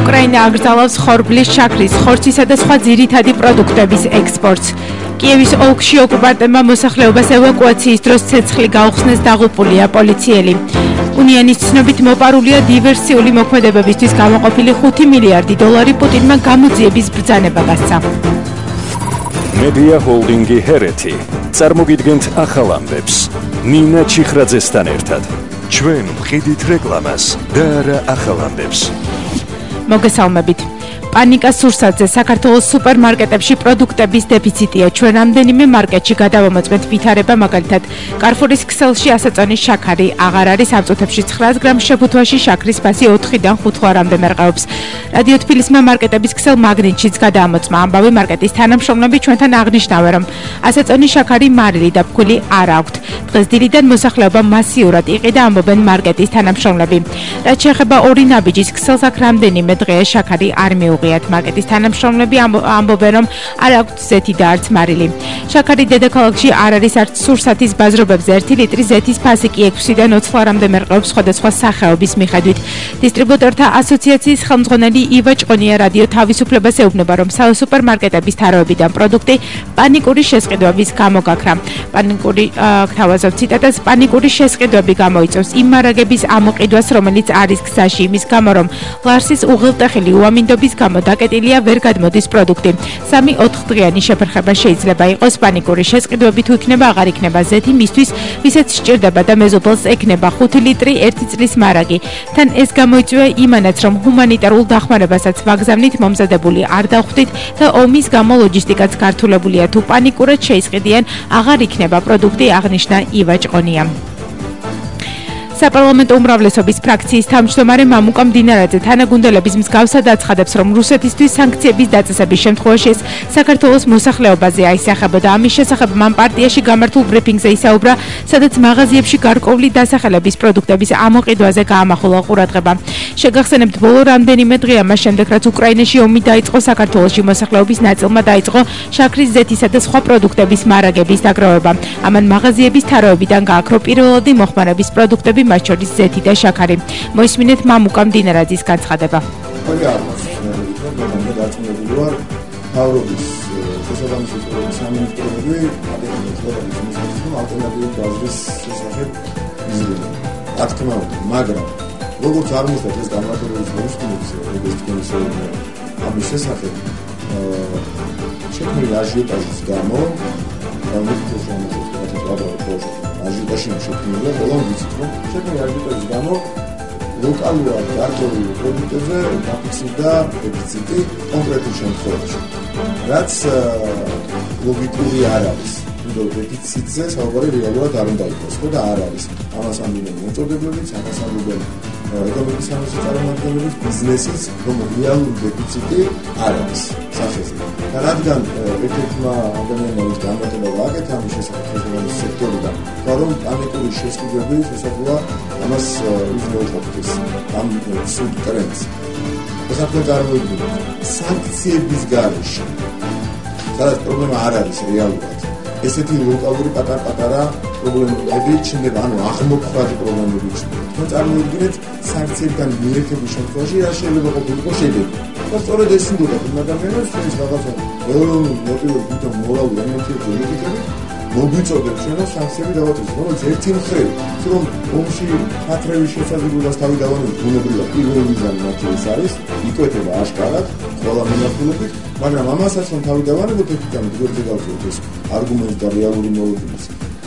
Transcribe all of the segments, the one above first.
უკრაინა აგრძელავს ხორბლის, შაქრის, ხორცისა და სხვა ძირითადი პროდუქტების ექსპორტს. კიევის ოლქში ოკუპანტებმა მოსახლეობას ევაკუაციის დროს ცეცხლი გაუხსნეს, დაღუპულია პოლიციელი. უნიანის ცნობით მოპარულია დივერსიული მოქმედებებისთვის გამოყოფილი 5 მილიარდი დოლარი პუტინმა გამოძიების ბრძანება გასცა. Media Holdingi Hereti წარმოგიდგენთ ახალ ამბებს. ნინა ჩიხრაძესთან ერთად. ჩვენ ვყიდით რეკლამას და არა ახალ ამბებს. მოგესალმებით. პანიკა სურსათზე საქართველოს სუპერმარკეტებში პროდუქტების დეფიციტია. ჩვენ რამდენიმე მარკეტში გადავამოწმეთ ვითარება, მაგალითად, კარფურის ქსელში ასაწონის შაქარი აღარ არის, ამ წუთებში 900 გრამ შეფუთვაში შაქრის ფასი 4-დან 5 ლარამდე მერყეობს. რადიო თბილისმა მარკეტების ქსელ მაგნიტშიც გადაამოწმა. ამბავი მარკეტის თანამშრომლები ჩვენთან აღნიშნავენ, რომ ასაწონის შაქარი მარილი და ფქვილი არ აქვთ. დღეს დილიდან მოსახლეობა მასიურად იყიდა, ამბობენ მარკეტის თანამშრომლები. რაც შეეხება ორი ნაბიჯის ქსელს, აქ რამდენიმე დღეა შაქარი არ მიუღიათ. მარკეტის თანამშრომლები ამბობენ, რომ არ აქვთ ზეთი და არც მარილი. შაქარი დედაქალაქში არ არის არც სურსათის ბაზრობებზე. 1 ლიტრი ზეთის ფასი კი 6-დან 20 ლარამდე მერყეობს სხვადასხვა სახეობის მიხედვით. დისტრიბუტორთა ასოციაციის ხელმძღვანელი ივა ჭყონია რადიო თავისუფლებას ეუბნება, რომ სუპერმარკეტების თაროებიდან პროდუქტი პანიკური შესყიდვების გამო გაქრა. თავაზობ ციტატას, პანიკური შესყიდვები გამოიწვევს იმ მარაგების ამოყიდვას, რომელიც არის გზაში, იმის გამო, რომ ლარსის უღელტეხილი უამინდობის გამო დაკეტილია, ვერ გადმოდის პროდუქტი. 3-4 დღიანი შეფერხება შეიძლება იყოს. პანიკური შესყიდვები თუ იქნება, აღარ იქნება ზეთი მისთვის, ვისაც სჭირდება და მეზობელს ექნება 5 ლიტრი 1 წლის მარაგი. თან ეს გამოიწვია იმანაც, რომ ჰუმანიტარულ დახმარებასაც ვაგზავნით, მომზადებული არ დავხვდით და ომის გამო ლოჯისტიკაც გართულებულია. თუ პანიკურად შეისყიდიან, აღარ იქნება პროდუქტი, აღნიშნა ივა ჭყონია. საპარლამენტო უმრავლესობის ფრაქციის თავმჯდომარე მამუკა მდინარაძე თანაგუნდელების მსგავსად აცხადებს, რომ რუსეთისთვის სანქციების დაწესების შემთხვევაში საქართველოს მოსახლეობაზე აისახებოდა. ამის შესახებ მან პარტიაში გამართულ ბრიფინგზე ისაუბრა, სადაც მაღაზიებში გარკვეული დასახელების პროდუქტების ამოყიდვაზე გაამახვილა ყურადღება. შეგახსენებთ, ბოლო რამდენიმე დღეა მას შემდეგ, რაც უკრაინაში ომი დაიწყო, საქართველოში მოსახლეობის ნაწილმა დაიწყო შაქრის, ზეთისა და სხვა პროდუქტების მარაგების დაგროვება. ამან მაღაზიების თაროებიდან გააქრო პირველადი მოხმარების პროდუქტები, მათ შორის ზეთი და შაქარი. მოისმინეთ მამუკა მდინარაძის განცხადება. მაგრამ როგორც აღმოჩნდა ეს გამარჯვების მოსკოვში, როგორც კონსერვატორი ამის შესახებ შექმნილი აჟიოტაჟის გამო აჟიოტაჟი შექმნილია, ბოლომდე ვიცით, რომ შექმნილი აჟიოტაჟის გამო ლოკალურად გარკვეული პროდუქტებზე დაფიქსირდა დეფიციტი კონკრეტულ შემთხვევაში, რაც ლოგიკური არ არის. დეფიციტზე საუბარი რეალურად არ უნდა იყოს და არ არის. ამას ამბობენ მოწოდებლებიც, ამას ამბობენ ეკონომიკის სამინისტროს წარმომადგენლები, ბიზნესის, რომ რეალური დეფიციტი არ არის სახეზე. და რადგან ერთ-ერთმა ადამიანმა ის განმარტება ვაკეთა ამის შესახებ სექტორიდან, რომ პანიკური შესყიდვები შესაძლოა ამას უზრუნველყოფდეს ამ სულ ტრენდს. ესაა წარმოიდგინეთ სანქციების გარეშე, სადაც პრობლემა არ არის რეალურად. ესეთი ლოკალური პატარ-პატარა პრობლემები ჩნდება, ანუ აღმოფხვრადი პრობლემები ჩნდება. თქვენ წარმოიდგინეთ სანქციებიდან მიერთების შემთხვევაში რა შეიძლება ყოფილიყო შედეგი. და სწორედ ეს უნდა იმ ადამიანებს ჩვენს რაღაცა ეროვნულ მოტივებით და მორალურ ემოციებზე მიტკებით, მოგვიწოდებს ჩვენ სანქციები დავაწესოთ, რომელიც ერთი მხრივ, რომ ომში ხათრევის შესაძლებლობას თავი დავანებოთ, ბუნებრივად პირველი მიზანი მათი ეს არის, იკვეთება აშკარად ყველა მიმართულებით, მაგრამ ამასაც რომ თავი დავანებოთ, ერთიდან გვერდზე გავწევთ ეს არგუმენტი და რეალური მოლოდინის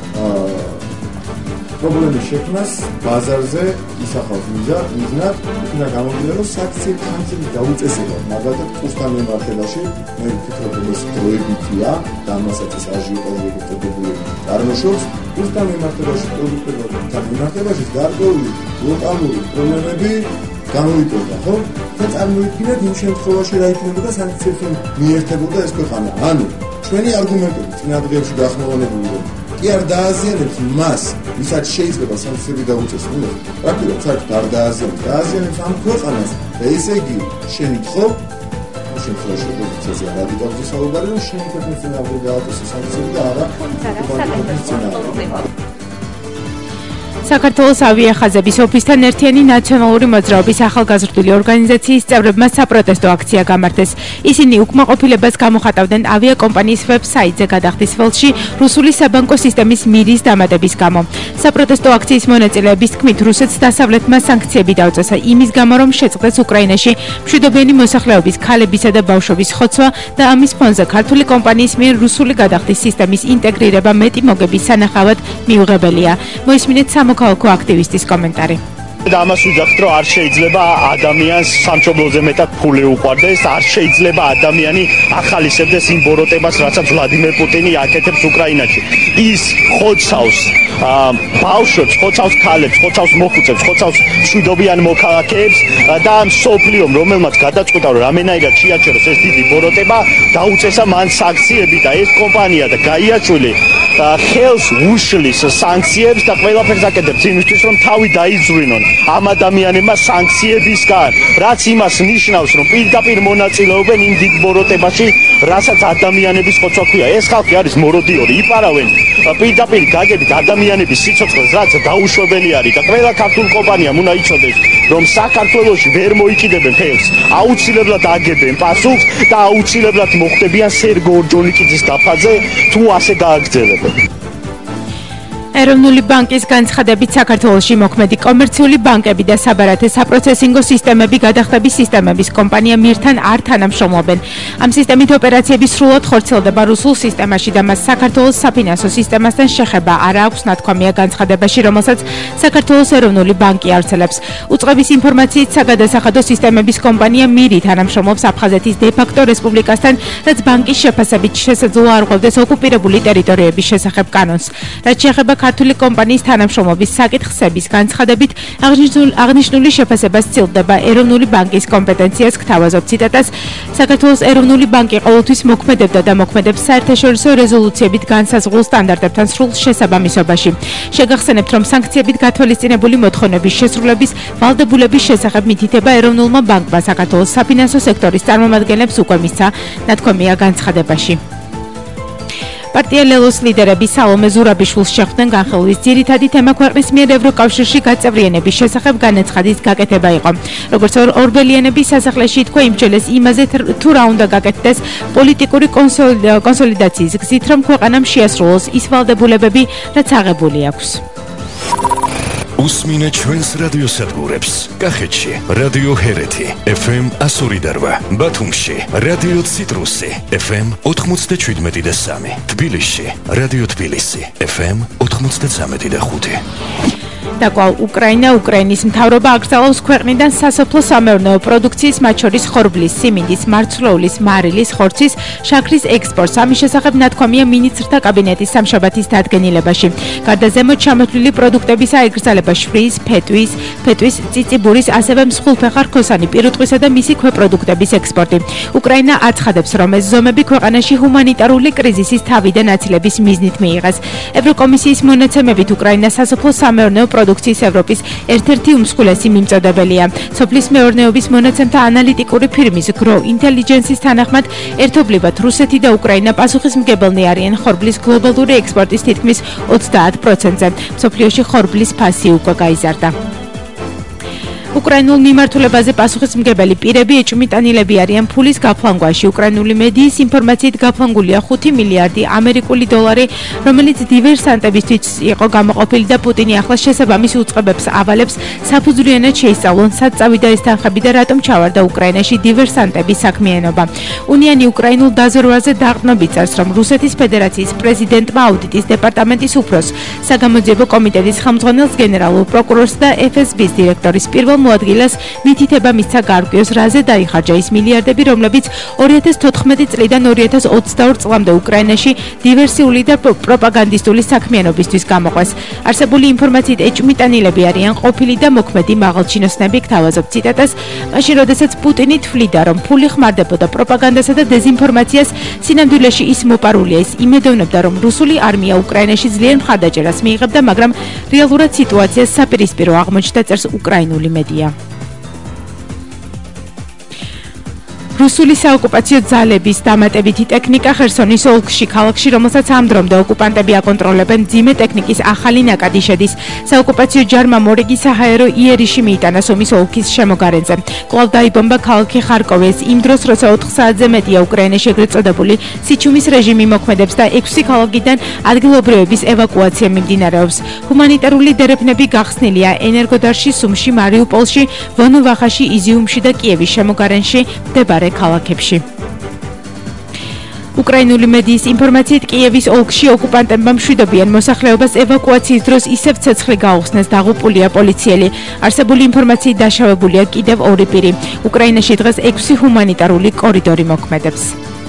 პრობლემის შექმნას ბაზარზე ისახავს მიზნად, იქნა გამომდინარე, რომ სანქციების დაუწესება, მაგალითად კურსთან მიმართებაში, მე ვფიქრობ, რომ ეს დროებითია და ამასაც ეს აჟიოტაჟი ეწოდებული წარმოშობს, კურსთან მიმართებაში პროდუქტებთან მიმართებაში გარკვეული ლოკალური პრობლემები გამოიკვეთა, ხო? და წარმოიდგინეთ იმ შემთხვევაში რა იქნებოდა სანქციებთან მიერთებოდა ეს ქვეყანა. ანუ ჩვენი არგუმენტები წინა დღეებში გახმოვანებული რომ კი არ დააზიანებს მას, ვისაც შეიძლება სანქციები დაუწესოს. პრაქტიკულად საერთოდ არ დააზიანებს ამ ქვეყანას. და ესე იგი, შენი ხო შემთხვევაში ოპოზიციაზე რადიკალიზმის საუბარი, რომ შენი ქვეყნის წინააღმდეგ გააწესოს სანქციები და არა საქართველოს ავიახაზების ოფისთან ერთიანი ნაციონალური მოძრაობის ახალგაზრდული ორგანიზაციის წევრებმა საპროტესტო აქცია გამართეს. ისინი უკმაყოფილებას გამოხატავდნენ ავიაკომპანიის ვებსაიტზე გადახდის ველში რუსული საბანკო სისტემის მირის დამატების გამო. საპროტესტო აქციის მონაწილეების თქმით, რუსეთს დასავლეთმა სანქციები დაუწესა იმის გამო, რომ შეწყდეს უკრაინაში მშვიდობიანი მოსახლეობის ქალებისა და ბავშვების ხოცვა და ამის ფონზე ქართული კომპანიის მიერ რუსული გადახდის სისტემის ინტეგრირება მეტი მოგების სანახავად მიუღებელია. მოისმინეთ სამოქალაქო აქტივისტის კომენტარი. და ამას ვიძახთ, რომ არ შეიძლება ადამიანს სამშობლოზე მეტად ფული უყვარდეს, არ შეიძლება ადამიანი ახალისებდეს იმ ბოროტებას, რასაც ვლადიმერ პუტინი აკეთებს უკრაინაში. ის ხოცავს ბავშვებს, ხოცავს ქალებს, ხოცავს მოხუცებს, ხოცავს მშვიდობიან მოქალაქეებს და მსოფლიომ, რომელმაც გადაწყვიტა, რომ რამენაირად შეაჩეროს ეს დიდი ბოროტება, დაუწესა მან სანქციები და ეს კომპანია და გაიაჩული ხელს უშლის სანქციებს და ყველაფერს აკეთებს იმისთვის, რომ თავი დაიძვრინონ ამ ადამიანებმა სანქციებისგან, რაც იმას ნიშნავს, რომ პირდაპირ მონაწილეობენ იმ დიდ ბოროტებაში, რასაც ადამიანების ხოცვა ქვია. ეს ხალხი არის მოროდიორი, იპარავენ პირდაპირ გაგებით ადამიანების სიცოცხლეს, რაც დაუშვებელი არის და ყველა ქართულ კომპანიამ უნდა იცოდეს, რომ საქართველოში ვერ მოიკიდებენ ხელს, აუცილებლად აგებენ პასუხს და აუცილებლად მოხდებიან სერგო ორჯონიკიძის დაფაზე, თუ ასე გააგრძელებენ. ეროვნული ბანკის განცხადებით საქართველოში მოქმედი კომერციული ბანკები და საბარათე საპროცესინგო სისტემები გადახდების სისტემების კომპანია მირთან არ თანამშრომლობენ. ამ სისტემით ოპერაციები სრულად ხორციელდება რუსულ სისტემაში და მას საქართველოს საფინანსო სისტემასთან შეხება არ აქვს ნათქვამია განცხადებაში, რომელსაც საქართველოს ეროვნული ბანკი ავრცელებს. უწყების ინფორმაციით საგადასახადო სისტემების კომპანია მირი თანამშრომლობს აფხაზეთის დე-ფაქტო რესპუბლიკასთან, რაც ბანკის შეფასებით შესაძლოა არ ღვევდეს ოკუპირებული ტერიტორიების შესახებ კანონს. რაც შეეხება ქართული კომპანიის თანამშრომლობის საკითხსების განცხადებით, აღნიშნული შეფასება სცილდება ეროვნული ბანკის კომპეტენციას, გთავაზობ ციტატას. საქართველოს ეროვნული ბანკი ყოველთვის მოქმედებდა და მოქმედებს საერთაშორისო რეზოლუციებით განსაზღვრულ სტანდარტებთან სრულ შესაბამისობაში. შეგახსენებთ, რომ სანქციებით გათვალისწინებული მოთხოვნების შესრულების ვალდებულების შესახებ მითითება ეროვნულმა ბანკმა საქართველოს საფინანსო სექტორის წარმომადგენლებს უკვე მისცა, ნათქვამია განცხადებაში. პარტია ლელოს ლიდერები სალომე ზურაბიშვილს შეხვდნენ განხილვის ძირითადი თემა ქვეყნის მიერ ევროკავშირში გაწევრიანების შესახებ განაცხადის გაკეთება იყო. როგორც ორბელიანების სასახლეში თქვა, იმჯერეს იმაზე თუ რა უნდა გაკეთდეს პოლიტიკური კონსოლიდაციის გზით, რომ ქვეყანამ შეასრულოს ის ვალდებულებები, რაც აღებული აქვს. უსმინეთ ჩვენს რადიოსადგურებს. კახეთში რადიო ჰერეთი FM 102.8, ბათუმში რადიო ციტრუსი FM 97.3, თბილისში რადიო თბილისი FM 93.5. დაკვალ უკრაინა, უკრაინის მთავრობა აკრძალავს ქვეყნიდან სასოფლო-სამეურნეო პროდუქციის, მათ შორის ხორბლის, სიმინდის, მარცვლეულის, მარილის, ხორცის, შაქრის ექსპორტს. ამის შესახებ ნათქვამია მინისტრთა კაბინეტის სამშაბათის დადგენილებაში. გარდა ზემოთ ჩამოთვლილი პროდუქტების აეკრძალება შვრიის, ფეტვის, წიწიბურის, ასევე მსხვილფეხა რქოსანი, პირუტყვისა და მისი ქვეპროდუქტების ექსპორტი. უკრაინა აცხადებს, რომ ეს ზომები ქვეყანაში ჰუმანიტარული კრიზისის თავიდან აცილების მიზნით მიიღეს. ევროკომისიის მონაცემებით უკრაინა სასოფლო-სამეურნეო პროდუქციის ევროპის ერთ-ერთი უმსხვილესი მიმწოდებელია. სოფლის მეურნეობის მონაცემთა ანალიტიკური ფირმის Grow Intelligence-ის თანახმად, ერთობლივად რუსეთი და უკრაინა პასუხისმგებელნი არიან ხორბლის გლობალური ექსპორტის თითქმის 30%-ზე. მსოფლიოში ხორბლის ფასი უკვე გაიზარდა. უკრაინულ მიმართულებაზე პასუხისმგებელი პირები ეჭვმიტანილები არიან ფულის გაფლანგვაში. უკრაინული მედიის ინფორმაციით გაფლანგულია 5 მილიარდი ამერიკული დოლარი, რომელიც დივერსანტებისთვის იყო გამოყოფილი და პუტინი ახლა შესაბამის უწყებებს ავალებს საფუძვლიანად შეისწავლონ, სად წავიდა ეს თანხები და რატომ ჩავარდა უკრაინაში დივერსანტების საქმიანობა. უნიანი უკრაინულ დაზვერვაზე დაყრდნობით წერს, რომ რუსეთის ფედერაციის პრეზიდენტმა აუდიტის დეპარტამენტის უფროსს, საგამოძიებო კომიტეტის ხელმძღვანელს, გენერალურ პროკურორს და FSB-ის დირექტორის პირველ მოადგილეს მითითება მისცა გარკვიოს, რაზე დაიხარჯა ის მილიარდები, რომლებიც 2014 წლიდან 2022 წლამდე უკრაინაში დივერსიული და პროპაგანდისტული საქმიანობისთვის გამოყვეს. არსებული ინფორმაციით ეჭვმიტანილები არიან ყოფილი და მოქმედი მაღალჩინოსნები, გთავაზობ ციტატას. მაშინ, როდესაც პუტინი თვლიდა, რომ ფული ხმარდებოდა პროპაგანდასა და დეზინფორმაციას, სინამდვილეში ის მოპარულია. ის იმედოვნებდა, რომ რუსული არმია უკრაინაში ძლიერ მხარდაჭერას მიიღებდა, მაგრამ რეალურად სიტუაციას საპირისპირო აღმოჩნდა, წერს უკრაინული მედია. რუსული საოკუპაციო ძალების დამატებითი ტექნიკა ხერსონის ოლქში, ქალაქში, რომელსაც ამ დრომდე ოკუპანტები აკონტროლებენ, მძიმე ტექნიკის ახალი ნაკადი შედის. საოკუპაციო ჯარმა მორიგი საჰაერო იერიში მიიტანა სუმის ოლქის შემოგარენზე. კვლავ დაიბომბა ქალაქი ხარკოვი იმ დროს, როცა 4 საათზე მეტია უკრაინაში ეგრეთ წოდებული სიჩუმის რეჟიმი მოქმედებს და 6 ქალაქიდან ადგილობრივების ევაკუაცია მიმდინარეობს. ჰუმანიტარული დერეფნები გახსნილია ენერგოდარში, სუმში, მარიუპოლში, ვონოვახაში, იზიუმში და კიევის შემოგარენში მდებარე ქალაქებში. უკრაინული მედიის ინფორმაციით კიევის ოლქში ოკუპანტებმა მშვიდობიან მოსახლეობას ევაკუაციის დროს ისევ ცეცხლი გაუხსნეს, დაღუპულია პოლიციელი. არსებული ინფორმაციით დაშავებულია კიდევ 2 პირი. უკრაინაში დღეს 6 ჰუმანიტარული კორიდორი მოქმედებს.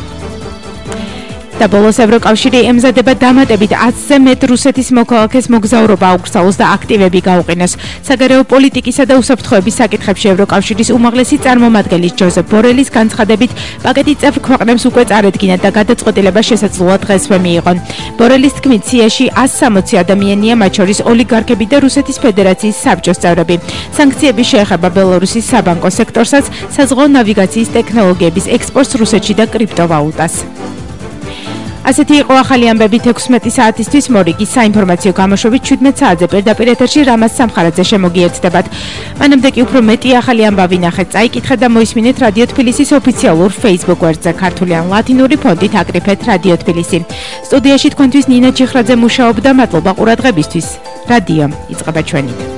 და ბოლოს ევროკავშირი ემზადება დამატებით 10-ზე მეტ რუსეთის მოქალაქეს მოგზაურობა აუგზავნოს და აქტივები გაუყენოს. საგარეო პოლიტიკისა და უსაფრთხოების საკითხებში ევროკავშირის უმაღლესი წარმომადგენლის ჯოზეფ ბორელის განცხადებით პაკეტი წევრ ქვეყნებს უკვე წარედგინა და გადაწყვეტილება შესაძლოა დღესვე მიიღონ. ბორელის თქმით, სიაში 160 ადამიანია, მათ შორის ოლიგარქები და რუსეთის ფედერაციის საბჭოს წევრები. სანქციები შეეხება ბელორუსის საბანკო სექტორსაც, საზღვაო ნავიგაციის ტექნოლოგიების ექსპორტს რუსეთში და კრიპტოვალუტას. ასეთი იყო ახალი ამბები 16 საათისთვის მორიგის საინფორმაციო გამოშვებით 17 საათზე პირდაპირ ეთერში რამაზ სამხარაძე შემოგიერთდებათ. მანამდე კი უფრო მეტი ახალი ამბავი ნახეთ, წაიკითხეთ და მოისმინეთ რადიო თბილისის ოფიციალურ Facebook გვერდზე, ქართული ან ლათინური ფონტით აკრიფეთ რადიო თბილისი. სტუდიაში თქვენთვის ნინა ჩიხრაძე მუშაობდა, მადლობა ყურადღებისთვის. რადიო იწყება ჩვენით.